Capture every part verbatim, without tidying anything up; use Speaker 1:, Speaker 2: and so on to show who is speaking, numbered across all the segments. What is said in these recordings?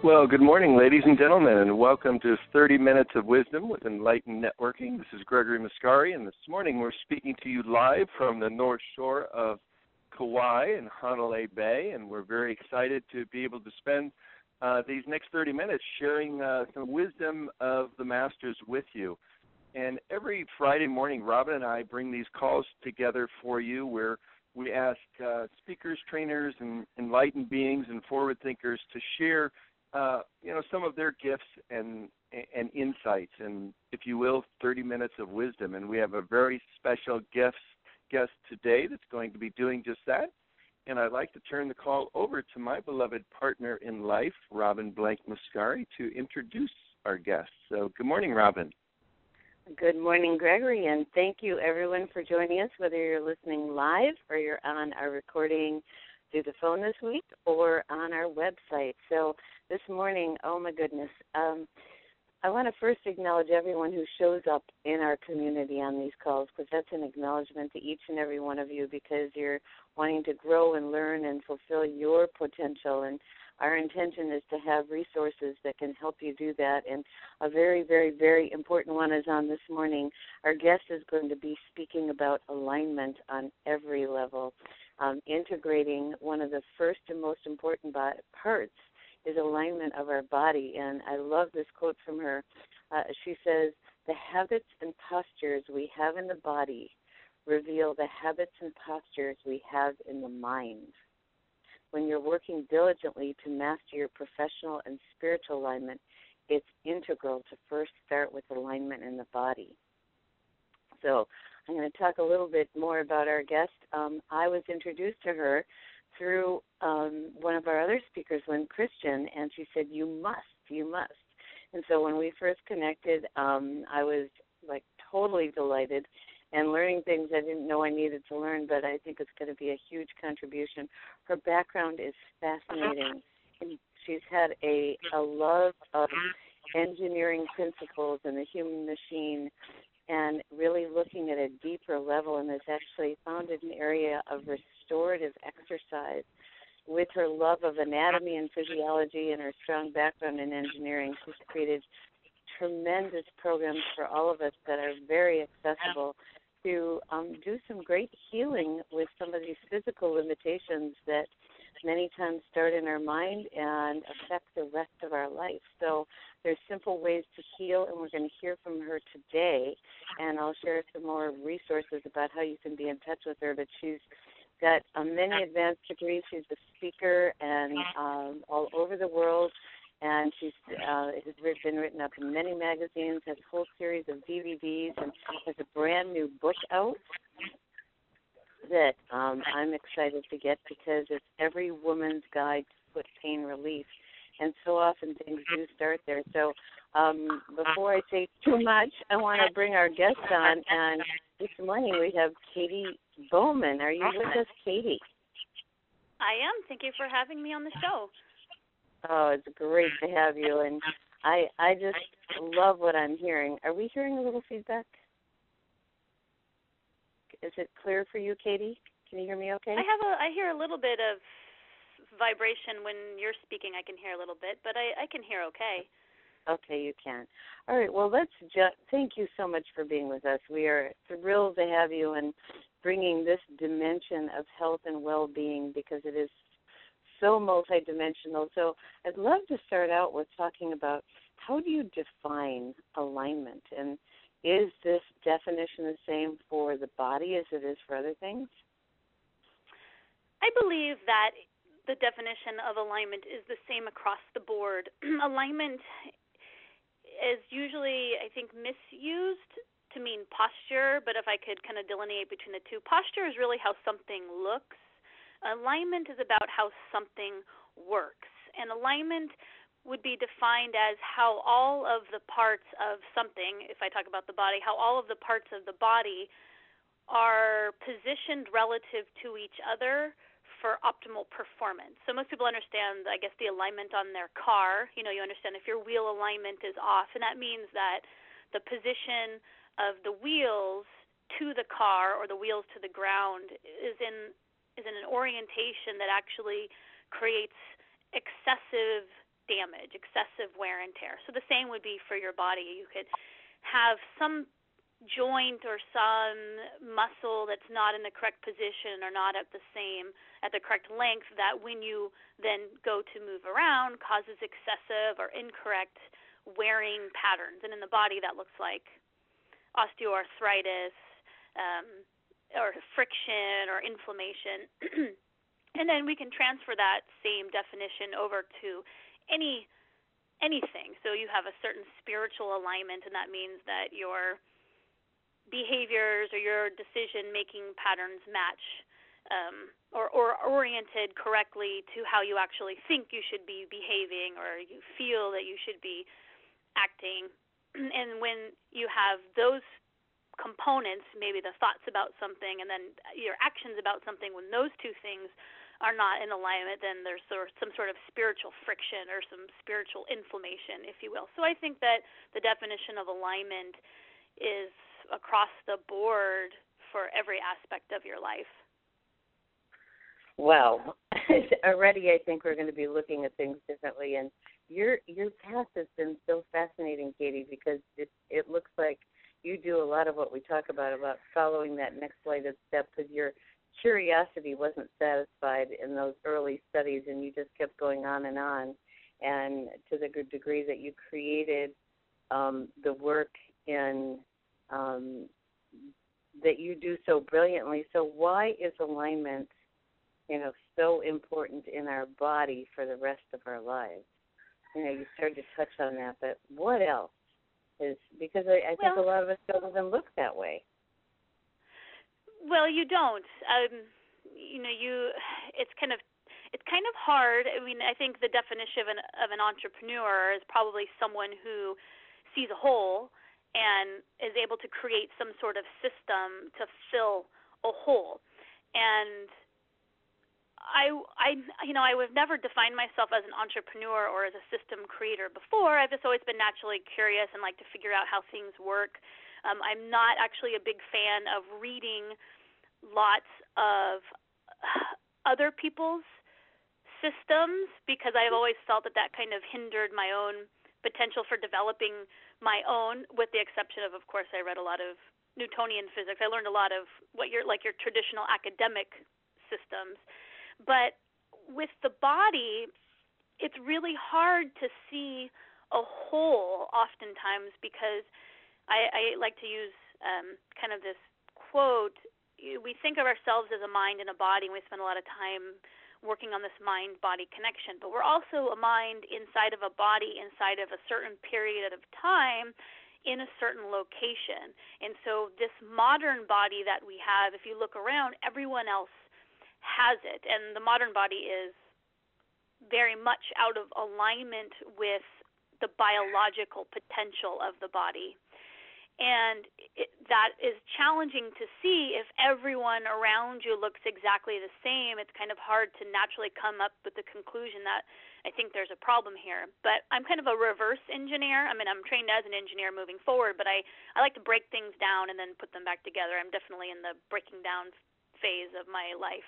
Speaker 1: Well, good morning, ladies and gentlemen, and welcome to thirty Minutes of Wisdom with Enlightened Networking. This is Gregory Muscari, and this morning we're speaking to you live from the North Shore of Kauai in Hanalei Bay, and we're very excited to be able to spend uh, these next thirty minutes sharing uh, some wisdom of the Masters with you. And every Friday morning, Robin and I bring these calls together for you where we ask uh, speakers, trainers, and enlightened beings and forward thinkers to share Uh, you know, some of their gifts and and insights, and if you will, thirty minutes of wisdom. And we have a very special guest guest today that's going to be doing just that. And I'd like to turn the call over to my beloved partner in life, Robin Blank Muscari, to introduce our guest. So, good morning, Robin.
Speaker 2: Good morning, Gregory, and thank you, everyone, for joining us, whether you're listening live or you're on our recording through the phone this week or on our website. So this morning, oh my goodness, um, I want to first acknowledge everyone who shows up in our community on these calls, because that's an acknowledgement to each and every one of you, because you're wanting to grow and learn and fulfill your potential. And our intention is to have resources that can help you do that. And a very, very, very important one is on this morning. Our guest is going to be speaking about alignment on every level. Um, integrating one of the first and most important bo- parts is alignment of our body. And I love this quote from her. Uh, she says, "The habits and postures we have in the body reveal the habits and postures we have in the mind. When you're working diligently to master your professional and spiritual alignment, it's integral to first start with alignment in the body." So I'm going to talk a little bit more about our guest. Um, I was introduced to her through um, one of our other speakers, Lynn Christian, and she said, you must, you must. And so when we first connected, um, I was like totally delighted and learning things I didn't know I needed to learn, but I think it's going to be a huge contribution. Her background is fascinating. And she's had a, a love of engineering principles and the human machine, and really looking at a deeper level, and has actually founded an area of restorative exercise. With her love of anatomy and physiology and her strong background in engineering, she's created tremendous programs for all of us that are very accessible to um, do some great healing with some of these physical limitations that many times start in our mind and affect the rest of our life. So there's simple ways to heal, and we're going to hear from her today, and I'll share some more resources about how you can be in touch with her. But she's got um, many advanced degrees. She's a speaker and um, all over the world, and she's uh, has been written up in many magazines, has a whole series of D V Ds, and has a brand new book out that um, I'm excited to get, because it's Every Woman's Guide to Foot Pain Relief. And so often things do start there. So um, before I say too much, I want to bring our guest on. And this morning we have Katie Bowman. Are you with us, Katie?
Speaker 3: I am. Thank you for having me on the show.
Speaker 2: Oh, it's great to have you. And I, I just love what I'm hearing. Are we hearing a little feedback? Is it clear for you, Katie? Can you hear me okay?
Speaker 3: I have a, I hear a little bit of vibration when you're speaking. I can hear a little bit, but I, I can hear okay.
Speaker 2: Okay, you can. All right, well, let's just, thank you so much for being with us. We are thrilled to have you and bringing this dimension of health and well-being, because it is so multidimensional. So I'd love to start out with talking about, how do you define alignment? And is this definition the same for the body as it is for other things?
Speaker 3: I believe that the definition of alignment is the same across the board. Alignment is usually, I think, misused to mean posture, but if I could kind of delineate between the two, posture is really how something looks. Alignment is about how something works. And alignment would be defined as how all of the parts of something, if I talk about the body, how all of the parts of the body are positioned relative to each other for optimal performance. So most people understand, I guess, the alignment on their car. You know, you understand if your wheel alignment is off, and that means that the position of the wheels to the car or the wheels to the ground is in is in an orientation that actually creates excessive damage, excessive wear and tear. So the same would be for your body. You could have some joint or some muscle that's not in the correct position or not at the same, at the correct length, that when you then go to move around causes excessive or incorrect wearing patterns. And in the body that looks like osteoarthritis, um, or friction or inflammation. And then we can transfer that same definition over to any anything. So you have a certain spiritual alignment, and that means that your behaviors or your decision-making patterns match um, or, or oriented correctly to how you actually think you should be behaving or you feel that you should be acting. And when you have those components, maybe the thoughts about something and then your actions about something, when those two things are not in alignment, then there's sort of some sort of spiritual friction or some spiritual inflammation, if you will. So I think that the definition of alignment is across the board for every aspect of your life.
Speaker 2: Wow. Already I think we're going to be looking at things differently. And your your path has been so fascinating, Katie, because it, it looks like you do a lot of what we talk about, about following that next flight of steps, because your curiosity wasn't satisfied in those early studies and you just kept going on and on. And to the good degree that you created um, the work in Um, that you do so brilliantly. So why is alignment, you know, so important in our body for the rest of our lives? You know, you started to touch on that, but what else is, because I, I think
Speaker 3: well,
Speaker 2: a lot of us don't even look that way.
Speaker 3: Well, you don't. Um, you know, you. It's kind of, it's kind of hard. I mean, I think the definition of an of an entrepreneur is probably someone who sees a hole and is able to create some sort of system to fill a hole. And I, I, you know, I would never define myself as an entrepreneur or as a system creator before. I've just always been naturally curious and like to figure out how things work. Um, I'm not actually a big fan of reading lots of other people's systems because I've always felt that that kind of hindered my own potential for developing my own, with the exception of, of course, I read a lot of Newtonian physics. I learned a lot of what your like your traditional academic systems. But with the body, it's really hard to see a whole oftentimes because I, I like to use um, kind of this quote. We think of ourselves as a mind and a body, and we spend a lot of time working on this mind-body connection, but we're also a mind inside of a body inside of a certain period of time in a certain location. And so this modern body that we have, if you look around, everyone else has it, and the modern body is very much out of alignment with the biological potential of the body. And it, that is challenging to see if everyone around you looks exactly the same. It's kind of hard to naturally come up with the conclusion that I think there's a problem here. But I'm kind of a reverse engineer. I mean, I'm trained as an engineer moving forward, but I, I like to break things down and then put them back together. I'm definitely in the breaking down phase of my life.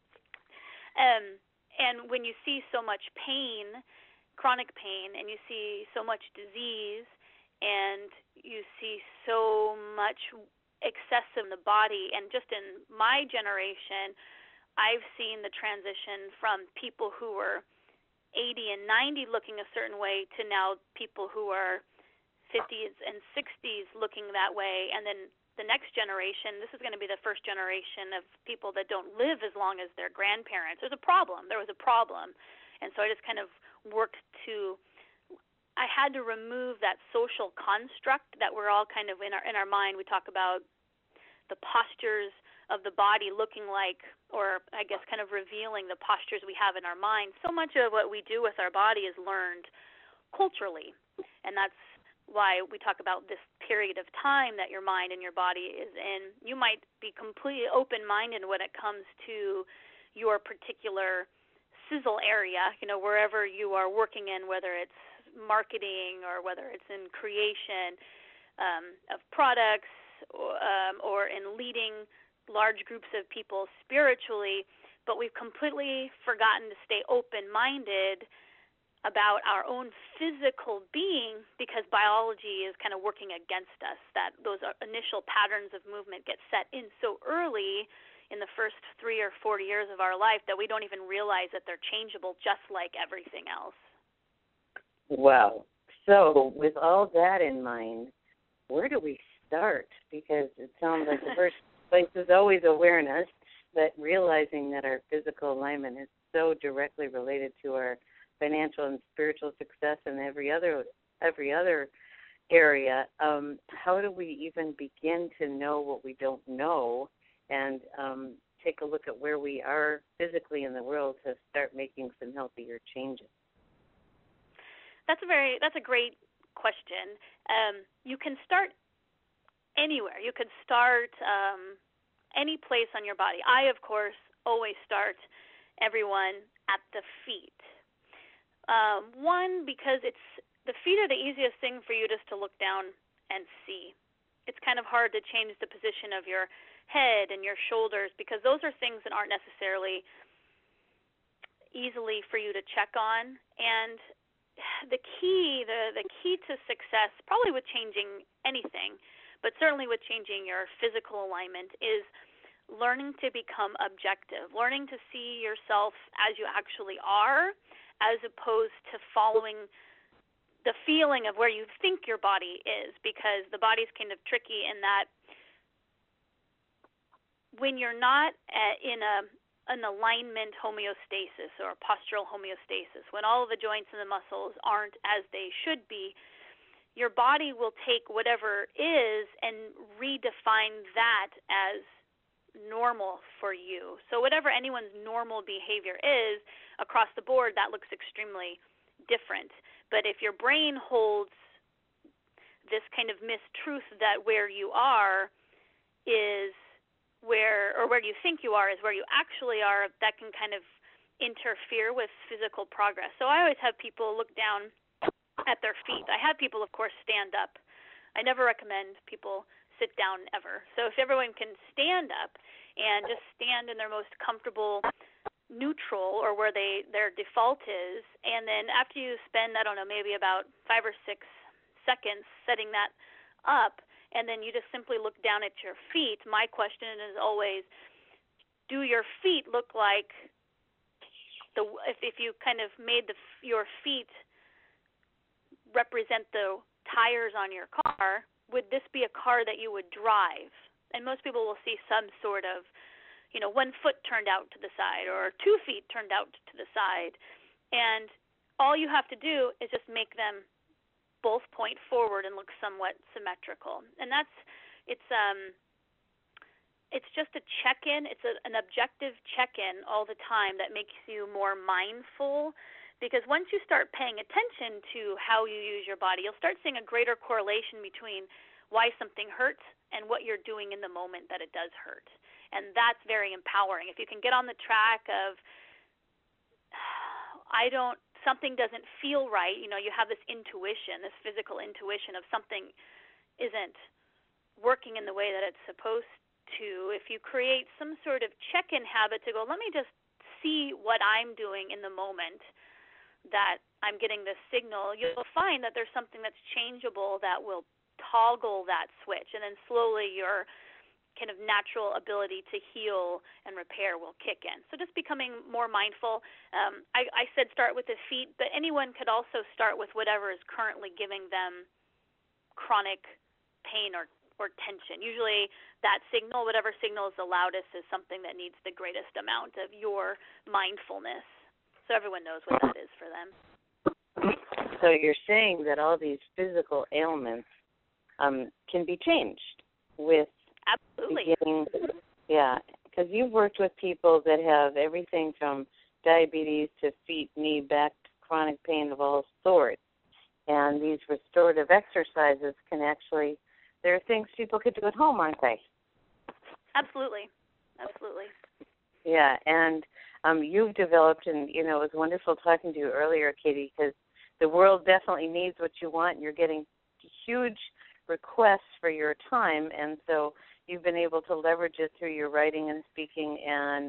Speaker 3: Um, and when you see so much pain, chronic pain, and you see so much disease, and you see so much excess in the body, and just in my generation, I've seen the transition from people who were eighty and ninety looking a certain way to now people who are fifties and sixties looking that way, and then the next generation, this is going to be the first generation of people that don't live as long as their grandparents. There's a problem. There was a problem. And so I just kind of worked to I had to remove that social construct that we're all kind of in our in our mind. We talk about the postures of the body looking like, or I guess kind of revealing the postures we have in our mind. So much of what we do with our body is learned culturally, and that's why we talk about this period of time that your mind and your body is in. You might be completely open-minded when it comes to your particular sizzle area, you know, wherever you are working in, whether it's marketing or whether it's in creation um, of products or, um, or in leading large groups of people spiritually, but we've completely forgotten to stay open-minded about our own physical being, because biology is kind of working against us, that those initial patterns of movement get set in so early in the first three or four years of our life that we don't even realize that they're changeable, just like everything else.
Speaker 2: Wow. So with all that in mind, where do we start? Because it sounds like the first place is always awareness, but realizing that our physical alignment is so directly related to our financial and spiritual success and every other every other area. Um, how do we even begin to know what we don't know, and um, take a look at where we are physically in the world to start making some healthier changes?
Speaker 3: That's a very that's a great question. Um, you can start anywhere. You could start um, any place on your body. I, of course, always start everyone at the feet. Um, one, because it's the feet are the easiest thing for you just to look down and see. It's kind of hard to change the position of your head and your shoulders, because those are things that aren't necessarily easily for you to check on. And the key, the, the key to success, probably with changing anything, but certainly with changing your physical alignment, is learning to become objective, learning to see yourself as you actually are, as opposed to following the feeling of where you think your body is, because the body's kind of tricky in that when you're not in a an alignment homeostasis or postural homeostasis, when all of the joints and the muscles aren't as they should be, your body will take whatever is and redefine that as normal for you. So whatever anyone's normal behavior is, across the board, that looks extremely different. But if your brain holds this kind of mistruth that where you are is where, or where you think you are is where you actually are, that can kind of interfere with physical progress. So I always have people look down at their feet. I have people, of course, stand up. I never recommend people sit down ever. So if everyone can stand up and just stand in their most comfortable neutral, or where they their default is, and then after you spend, I don't know, maybe about five or six seconds setting that up, and then you just simply look down at your feet, my question is always, do your feet look like the if, if you kind of made the your feet represent the tires on your car, would this be a car that you would drive? And most people will see some sort of, you know, one foot turned out to the side or two feet turned out to the side. And all you have to do is just make them both point forward and look somewhat symmetrical. And that's, it's um, it's just a check-in. It's a, an objective check-in all the time that makes you more mindful, because once you start paying attention to how you use your body, you'll start seeing a greater correlation between why something hurts and what you're doing in the moment that it does hurt. And that's very empowering. If you can get on the track of, I don't, something doesn't feel right, you know, you have this intuition, this physical intuition of something isn't working in the way that it's supposed to. If you create some sort of check-in habit to go, let me just see what I'm doing in the moment that I'm getting this signal, you'll find that there's something that's changeable that will toggle that switch, and then slowly your kind of natural ability to heal and repair will kick in. So just becoming more mindful. Um, I, I said start with the feet, but anyone could also start with whatever is currently giving them chronic pain or, or tension. Usually that signal, whatever signal is the loudest, is something that needs the greatest amount of your mindfulness. So everyone knows what that is for them.
Speaker 2: So you're saying that all these physical ailments um, can be changed with
Speaker 3: Absolutely.
Speaker 2: beginning, yeah, because you've worked with people that have everything from diabetes to feet, knee, back, chronic pain of all sorts. And these restorative exercises can actually, there are things people could do at home, aren't they?
Speaker 3: Absolutely. Absolutely.
Speaker 2: Yeah, and um, you've developed, and, you know, it was wonderful talking to you earlier, Katie, because the world definitely needs what you want, and you're getting huge requests for your time, and so you've been able to leverage it through your writing and speaking and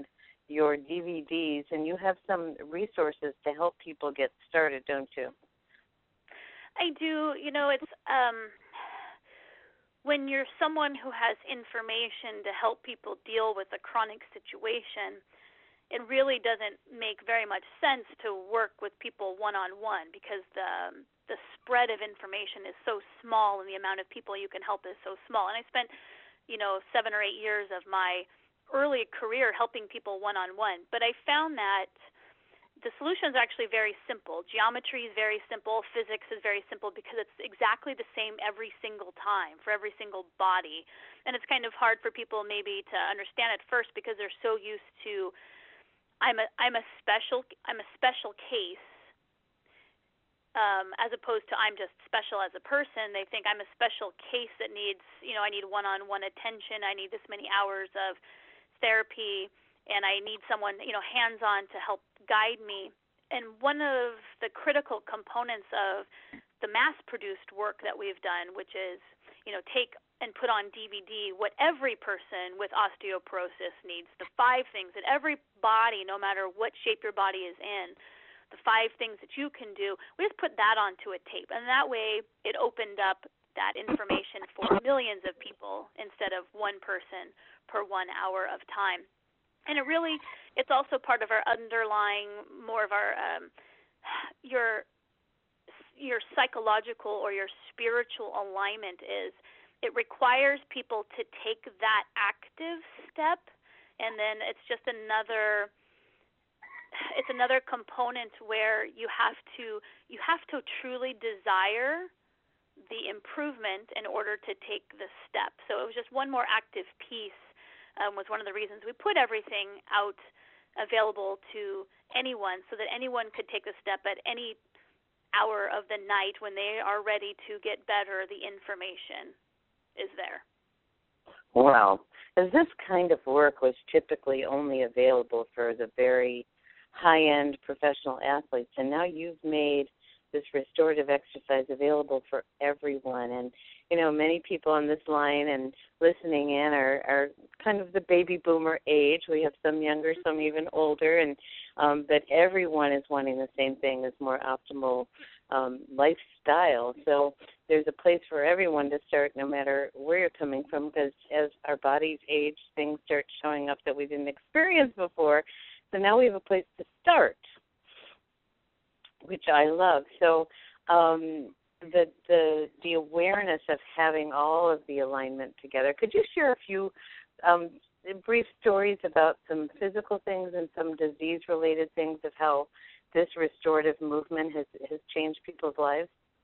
Speaker 2: your D V Ds, and you have some resources to help people get started, don't you?
Speaker 3: I do. You know, it's um, when you're someone who has information to help people deal with a chronic situation, it really doesn't make very much sense to work with people one-on-one because the the spread of information is so small and the amount of people you can help is so small. And I spent, you know, seven or eight years of my early career helping people one-on-one. But I found that the solutions are actually very simple. Geometry is very simple. Physics is very simple because it's exactly the same every single time for every single body. And it's kind of hard for people maybe to understand at first because they're so used to I'm a I'm a special I'm a special case um, as opposed to I'm just special as a person. They think I'm a special case that needs, you know, I need one-on-one attention. I need this many hours of therapy, and I need someone, you know, hands-on to help guide me. And one of the critical components of the mass-produced work that we've done, which is, you know, take and put on D V D what every person with osteoporosis needs, the five things that every body, no matter what shape your body is in, the five things that you can do, we just put that onto a tape. And that way it opened up that information for millions of people instead of one person per one hour of time. And it really, it's also part of our underlying, more of our, um, your, your psychological or your spiritual alignment is, it requires people to take that active step, and then it's just another, it's another component where you have to, you have to truly desire the improvement in order to take the step. So it was just one more active piece. Um, was one of the reasons we put everything out available to anyone so that anyone could take the step at any hour of the night when they are ready to get better. The information is there.
Speaker 2: Wow. As this kind of work was typically only available for the very high-end professional athletes, and now you've made this restorative exercise available for everyone. And, you know, many people on this line and listening in are, are kind of the baby boomer age. We have some younger, some even older, and um, but everyone is wanting the same thing, as more optimal um, lifestyle. So there's a place for everyone to start, no matter where you're coming from, because as our bodies age, things start showing up that we didn't experience before. So now we have a place to start, which I love. So um, the the the awareness of having all of the alignment together. Could you share a few um, brief stories about some physical things and some disease-related things of how this restorative movement has, has changed people's lives?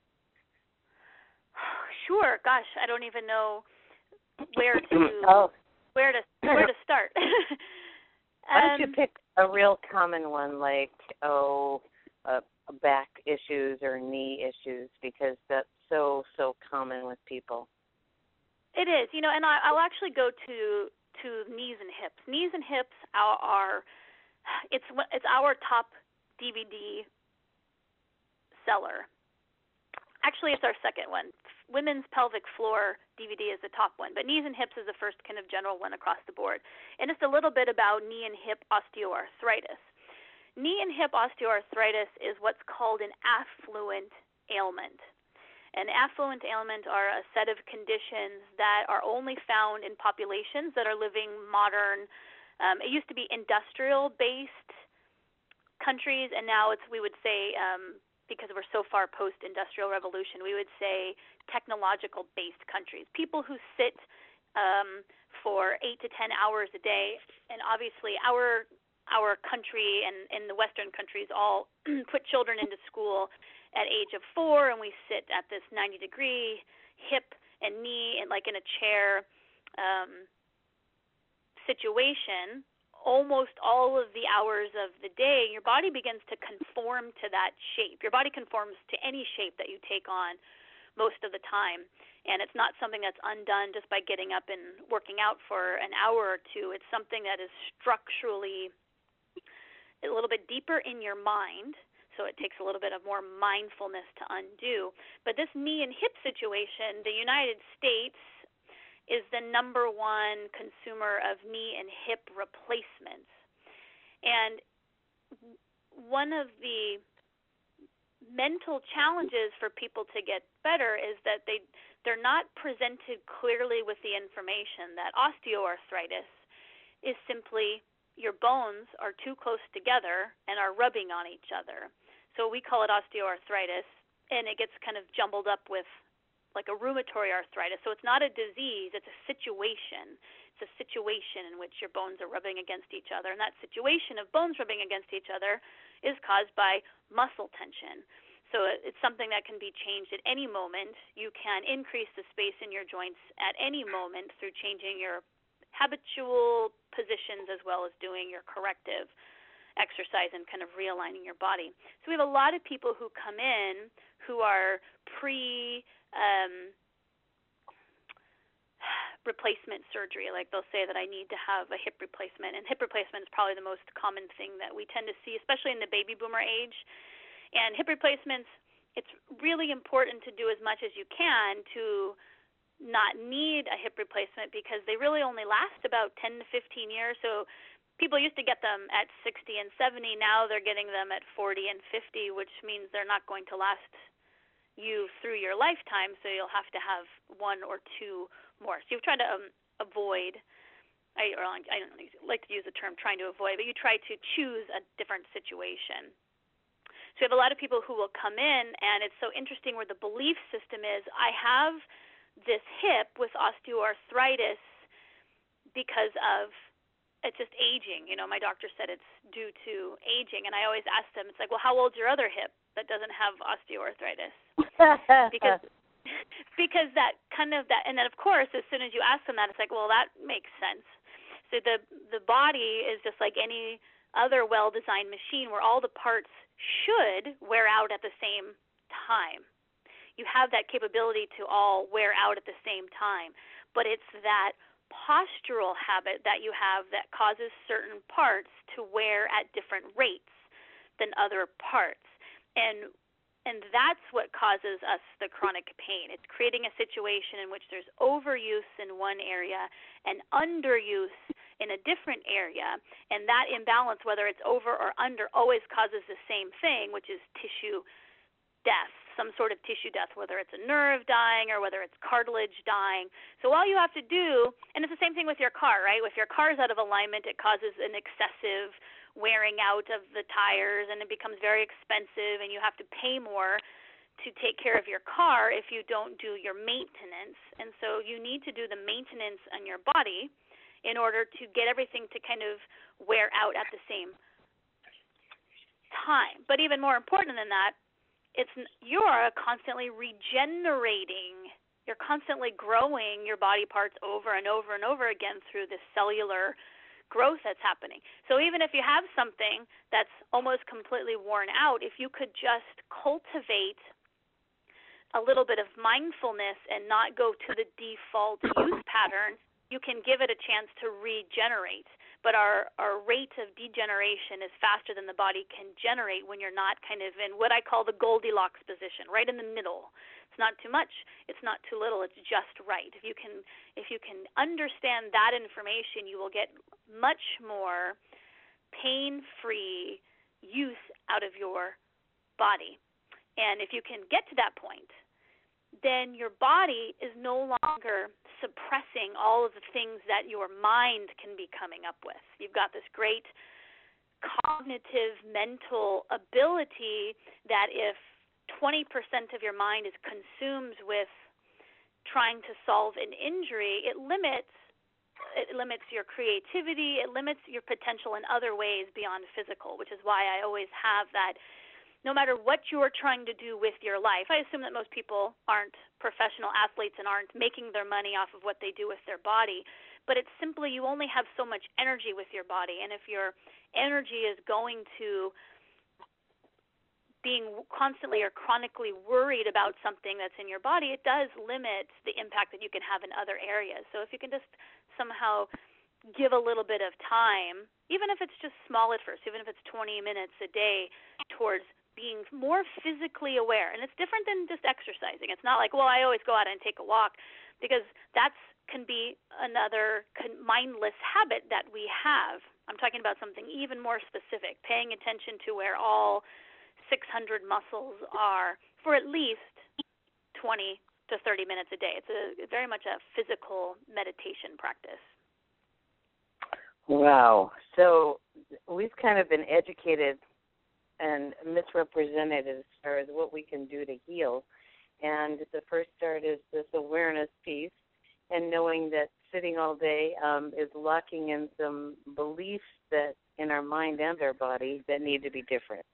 Speaker 3: Sure. Gosh, I don't even know where to
Speaker 2: oh.
Speaker 3: where to where to start.
Speaker 2: Why don't you
Speaker 3: um,
Speaker 2: pick a real common one, like oh. Uh, back issues or knee issues, because that's so, so common with people.
Speaker 3: It is, you know, and I, I'll actually go to to knees and hips. Knees and hips are, are it's it's our top D V D seller. Actually, it's our second one. Women's pelvic floor D V D is the top one, but knees and hips is the first kind of general one across the board. And it's a little bit about knee and hip osteoarthritis. Knee and hip osteoarthritis is what's called an affluent ailment. An affluent ailment are a set of conditions that are only found in populations that are living modern, um, it used to be industrial-based countries, and now it's, we would say, um, because we're so far post-industrial revolution, we would say technological-based countries. People who sit um, for eight to ten hours a day, and obviously our Our country and in the Western countries all put children into school at age of four, and we sit at this ninety degree hip and knee and like in a chair um, situation. Almost all of the hours of the day, your body begins to conform to that shape. Your body conforms to any shape that you take on most of the time, and it's not something that's undone just by getting up and working out for an hour or two. It's something that is structurally a little bit deeper in your mind, so it takes a little bit of more mindfulness to undo. But this knee and hip situation, the United States is the number one consumer of knee and hip replacements. And one of the mental challenges for people to get better is that they they're not presented clearly with the information that osteoarthritis is simply your bones are too close together and are rubbing on each other. So we call it osteoarthritis, and it gets kind of jumbled up with like a rheumatoid arthritis. So it's not a disease, it's a situation. It's a situation in which your bones are rubbing against each other, and that situation of bones rubbing against each other is caused by muscle tension. So it's something that can be changed at any moment. You can increase the space in your joints at any moment through changing your habitual positions as well as doing your corrective exercise and kind of realigning your body. So we have a lot of people who come in who are pre um, replacement surgery. Like they'll say that I need to have a hip replacement, and hip replacement is probably the most common thing that we tend to see, especially in the baby boomer age. And hip replacements, it's really important to do as much as you can to not need a hip replacement because they really only last about ten to fifteen years. So people used to get them at sixty and seventy. Now they're getting them at forty and fifty, which means they're not going to last you through your lifetime, so you'll have to have one or two more. So you try to um, avoid, I, or I don't like to use the term trying to avoid, but you try to choose a different situation. So we have a lot of people who will come in, and it's so interesting where the belief system is, I have this hip with osteoarthritis because of it's just aging. You know, my doctor said it's due to aging, and I always ask them, it's like, well, how old's your other hip that doesn't have osteoarthritis? because because that kind of that, and then of course, as soon as you ask them that, it's like, well, that makes sense. So the the body is just like any other well-designed machine where all the parts should wear out at the same time. You have that capability to all wear out at the same time, but it's that postural habit that you have that causes certain parts to wear at different rates than other parts. And and that's what causes us the chronic pain. It's creating a situation in which there's overuse in one area and underuse in a different area, and that imbalance, whether it's over or under, always causes the same thing, which is tissue death, some sort of tissue death, whether it's a nerve dying or whether it's cartilage dying. So all you have to do, and it's the same thing with your car, right? If your car is out of alignment, it causes an excessive wearing out of the tires, and it becomes very expensive, and you have to pay more to take care of your car if you don't do your maintenance. And so you need to do the maintenance on your body in order to get everything to kind of wear out at the same time. But even more important than that, it's you're constantly regenerating. You're constantly growing your body parts over and over and over again through this cellular growth that's happening. So even if you have something that's almost completely worn out, if you could just cultivate a little bit of mindfulness and not go to the default use pattern, you can give it a chance to regenerate. But our, our rate of degeneration is faster than the body can generate when you're not kind of in what I call the Goldilocks position, right in the middle. It's not too much, it's not too little, it's just right. If you can if you can understand that information, you will get much more pain-free use out of your body. And if you can get to that point, then your body is no longer suppressing all of the things that your mind can be coming up with. You've got this great cognitive mental ability that if twenty percent of your mind is consumed with trying to solve an injury, it limits it limits your creativity, it limits your potential in other ways beyond physical, which is why I always have that no matter what you're trying to do with your life. I assume that most people aren't professional athletes and aren't making their money off of what they do with their body, but it's simply you only have so much energy with your body, and if your energy is going to being constantly or chronically worried about something that's in your body, it does limit the impact that you can have in other areas. So if you can just somehow give a little bit of time, even if it's just small at first, even if it's twenty minutes a day, towards being more physically aware. And it's different than just exercising. It's not like, well, I always go out and take a walk, because that's can be another mindless habit that we have. I'm talking about something even more specific, paying attention to where all six hundred muscles are for at least twenty to thirty minutes a day. It's a very much a physical meditation practice.
Speaker 2: Wow. So we've kind of been educated and misrepresented as far as what we can do to heal. And the first start is this awareness piece, and knowing that sitting all day um, is locking in some beliefs that in our mind and our body that need to be different.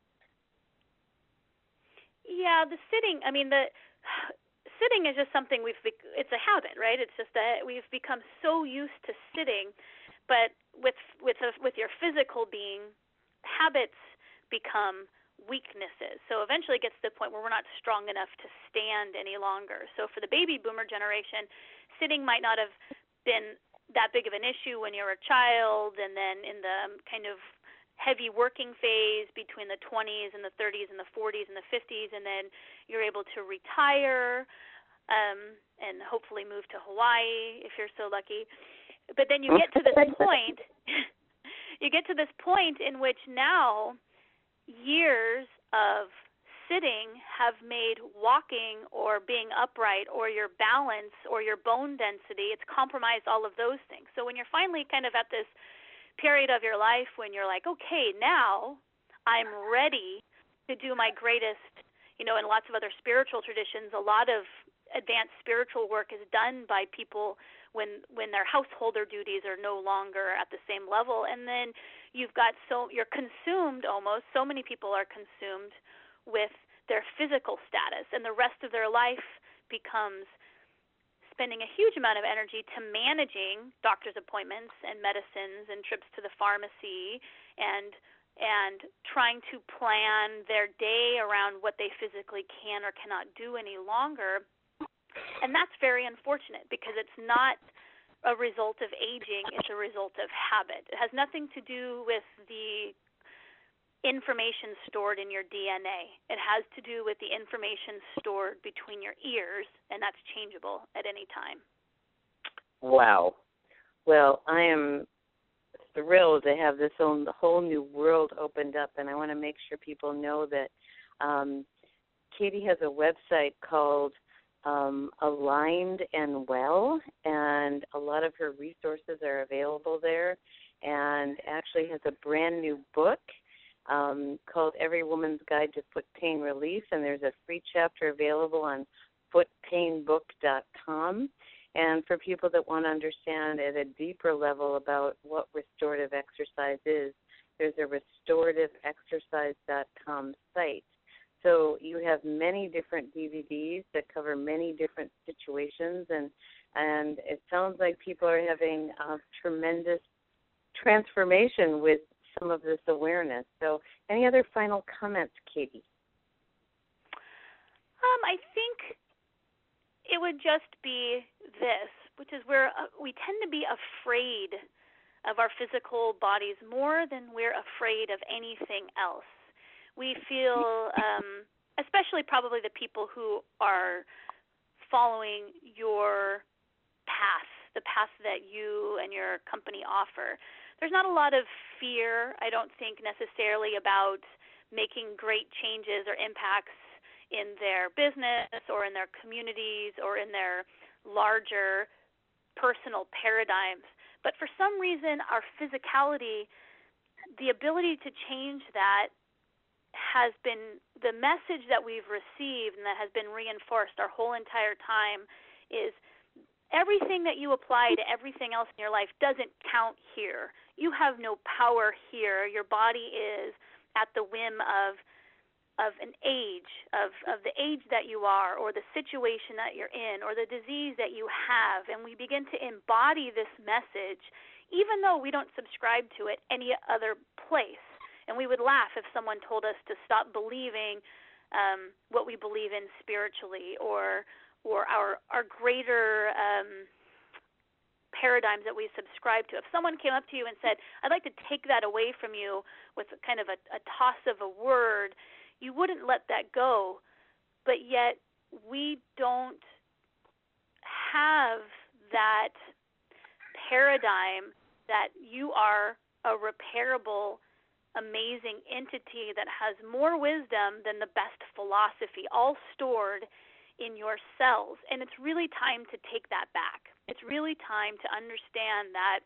Speaker 3: Yeah, the sitting, I mean, the sitting is just something we've, it's a habit, right? It's just that we've become so used to sitting, but with with a, with your physical being, habits become weaknesses. So eventually it gets to the point where we're not strong enough to stand any longer. So for the baby boomer generation, sitting might not have been that big of an issue when you were a child, and then in the kind of heavy working phase between the twenties and the thirties and the forties and the fifties, and then you're able to retire um, and hopefully move to Hawaii if you're so lucky. But then you get to this point, you get to this point in which now years of sitting have made walking or being upright or your balance or your bone density, it's compromised all of those things. So when you're finally kind of at this period of your life when you're like, okay, now I'm ready to do my greatest, you know, in lots of other spiritual traditions, a lot of advanced spiritual work is done by people when when their householder duties are no longer at the same level. And then you've got so you're consumed almost, so many people are consumed with their physical status, and the rest of their life becomes spending a huge amount of energy to managing doctor's appointments and medicines and trips to the pharmacy and and trying to plan their day around what they physically can or cannot do any longer. And that's very unfortunate, because it's not a result of aging, it's a result of habit. It has nothing to do with the information stored in your D N A. It has to do with the information stored between your ears, and that's changeable at any time.
Speaker 2: Wow. Well, I am thrilled to have this own, the whole new world opened up, and I want to make sure people know that um, Katie has a website called um, Aligned and Well, and a lot of her resources are available there, and actually has a brand new book um, called Every Woman's Guide to Foot Pain Relief, and there's a free chapter available on foot pain book dot com. And for people that want to understand at a deeper level about what restorative exercise is, there's a restorative exercise dot com site. So you have many different D V Ds that cover many different situations, and and it sounds like people are having a tremendous transformation with some of this awareness. So any other final comments, Katie?
Speaker 3: Um, I think it would just be this, which is where uh, we tend to be afraid of our physical bodies more than we're afraid of anything else. We feel, um, especially probably the people who are following your path, the path that you and your company offer, there's not a lot of fear, I don't think, necessarily about making great changes or impacts in their business or in their communities or in their larger personal paradigms. But for some reason, our physicality, the ability to change that has been the message that we've received and that has been reinforced our whole entire time is everything that you apply to everything else in your life doesn't count here. You have no power here. Your body is at the whim of of an age, of, of the age that you are, or the situation that you're in, or the disease that you have. And we begin to embody this message, even though we don't subscribe to it any other place. And we would laugh if someone told us to stop believing um, what we believe in spiritually, or or our our greater um, paradigms that we subscribe to. If someone came up to you and said, I'd like to take that away from you with kind of a, a toss of a word, you wouldn't let that go, but yet we don't have that paradigm that you are a repairable, amazing entity that has more wisdom than the best philosophy, all stored in your cells. And it's really time to take that back. It's really time to understand that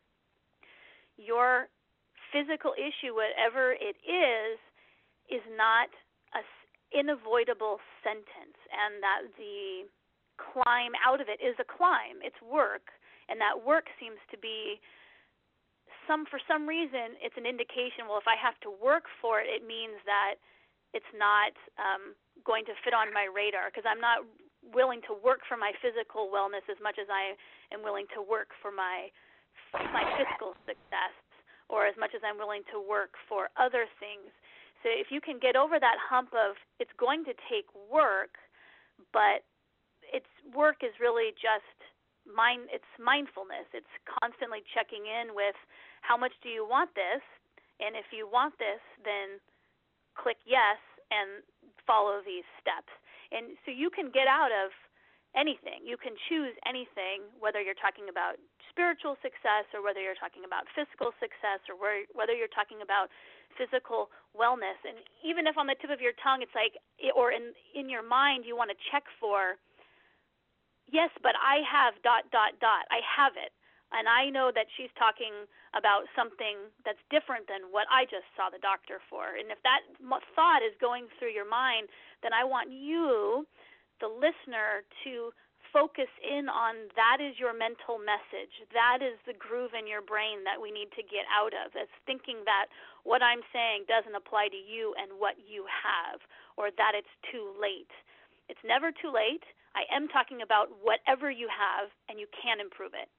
Speaker 3: your physical issue, whatever it is, is not an unavoidable sentence, and that the climb out of it is a climb. It's work, and that work seems to be some for some reason it's an indication, well, if I have to work for it, it means that it's not um, going to fit on my radar, because I'm not willing to work for my physical wellness as much as I am willing to work for my my fiscal success, or as much as I'm willing to work for other things. So if you can get over that hump of it's going to take work, but it's work is really just mind it's mindfulness. It's constantly checking in with how much do you want this, and if you want this, then click yes and follow these steps. And so you can get out of anything. You can choose anything, whether you're talking about spiritual success or whether you're talking about physical success or whether you're talking about physical wellness. And even if on the tip of your tongue it's like, or in, in your mind you want to check for, yes, but I have dot, dot, dot. I have it. And I know that she's talking about something that's different than what I just saw the doctor for. And if that thought is going through your mind, then I want you, the listener, to focus in on that is your mental message. That is the groove in your brain that we need to get out of. It's thinking that what I'm saying doesn't apply to you and what you have, or that it's too late. It's never too late. I am talking about whatever you have, and you can improve it.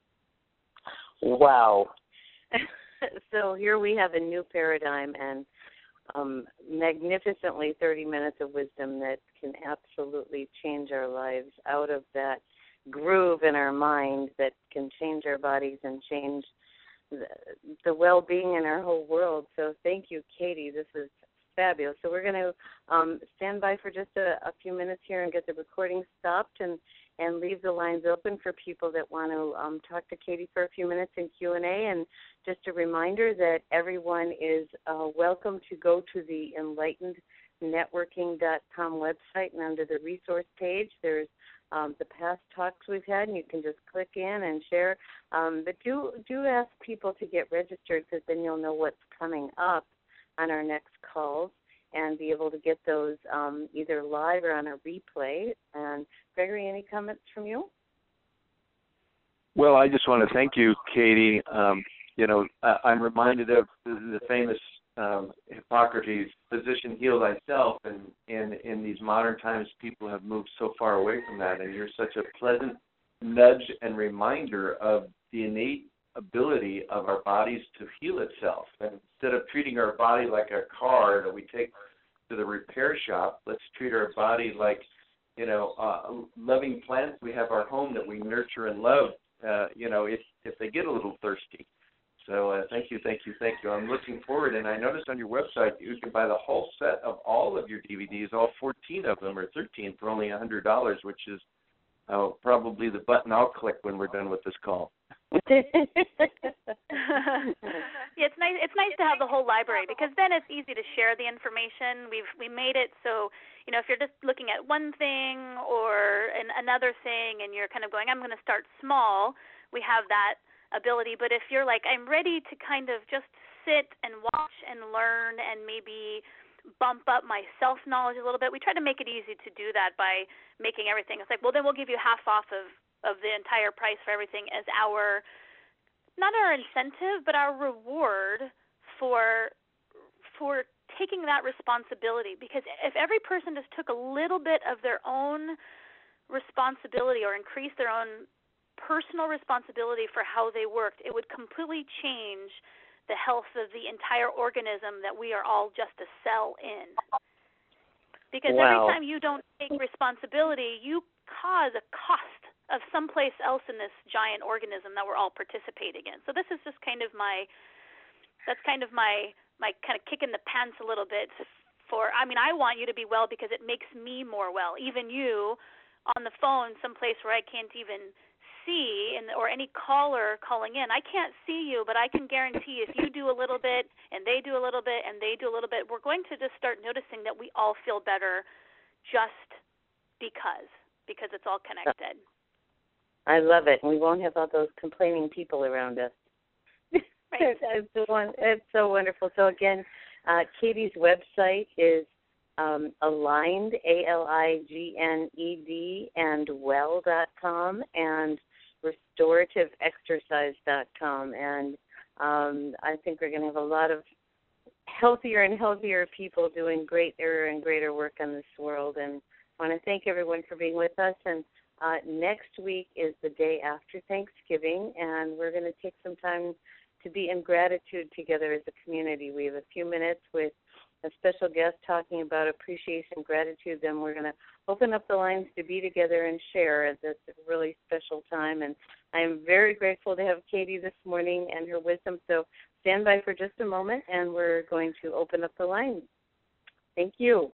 Speaker 2: Wow. So here we have a new paradigm and um, magnificently thirty minutes of wisdom that can absolutely change our lives out of that groove in our mind that can change our bodies and change the, the well-being in our whole world. So thank you, Katie. This is fabulous. So we're going to um, stand by for just a, a few minutes here and get the recording stopped and, and leave the lines open for people that want to um, talk to Katie for a few minutes in Q and A. And just a reminder that everyone is uh, welcome to go to the enlightened networking dot com website, and under the resource page there's um, the past talks we've had, and you can just click in and share. Um, but do, do ask people to get registered, because then you'll know what's coming up on our next calls and be able to get those um, either live or on a replay. And Gregory, any comments from you?
Speaker 1: Well, I just want to thank you, Katie. Um, you know, I, I'm reminded of the, the famous um, Hippocrates, physician heal thyself, and, and in these modern times people have moved so far away from that, and you're such a pleasant nudge and reminder of the innate ability of our bodies to heal itself. And instead of treating our body like a car that we take to the repair shop, let's treat our body like, you know, uh, loving plants. We have our home that we nurture and love, uh, you know, if, if they get a little thirsty. So uh, thank you, thank you, thank you. I'm looking forward, and I noticed on your website you can buy the whole set of all of your D V Ds, all fourteen of them, or thirteen, for only one hundred dollars, which is uh, probably the button I'll click when we're done with this call.
Speaker 3: Yeah, it's nice. It's nice to have the whole library, because then it's easy to share the information. We've we made it so, you know, if you're just looking at one thing or an, another thing, and you're kind of going, I'm going to start small, we have that ability. But if you're like, I'm ready to kind of just sit and watch and learn and maybe bump up my self-knowledge a little bit, we try to make it easy to do that by making everything. It's like, well, then we'll give you half off of of the entire price for everything as our, not our incentive, but our reward for for taking that responsibility. Because if every person just took a little bit of their own responsibility or increased their own personal responsibility for how they worked, it would completely change the health of the entire organism that we are all just a cell in. Because
Speaker 2: wow.
Speaker 3: every time you don't take responsibility, you cause a cost of someplace else in this giant organism that we're all participating in. So this is just kind of my, that's kind of my, my kind of kick in the pants a little bit for, I mean, I want you to be well because it makes me more well. Even you on the phone, someplace where I can't even see, and or any caller calling in, I can't see you, but I can guarantee if you do a little bit and they do a little bit and they do a little bit, we're going to just start noticing that we all feel better just because, because it's all connected.
Speaker 2: I love it. And we won't have all those complaining people around us.
Speaker 3: Right.
Speaker 2: it's, the one, it's so wonderful. So, again, uh, Katie's website is um, aligned, A L I G N E D, and well dot com, and restorative exercise dot com. And um, I think we're going to have a lot of healthier and healthier people doing greater and greater work in this world. And I want to thank everyone for being with us. And uh, next week is the day after Thanksgiving, and we're going to take some time to be in gratitude together as a community. We have a few minutes with a special guest talking about appreciation, gratitude. Then we're going to open up the lines to be together and share at this really special time. And I am very grateful to have Katie this morning and her wisdom. So stand by for just a moment, and we're going to open up the lines. Thank you.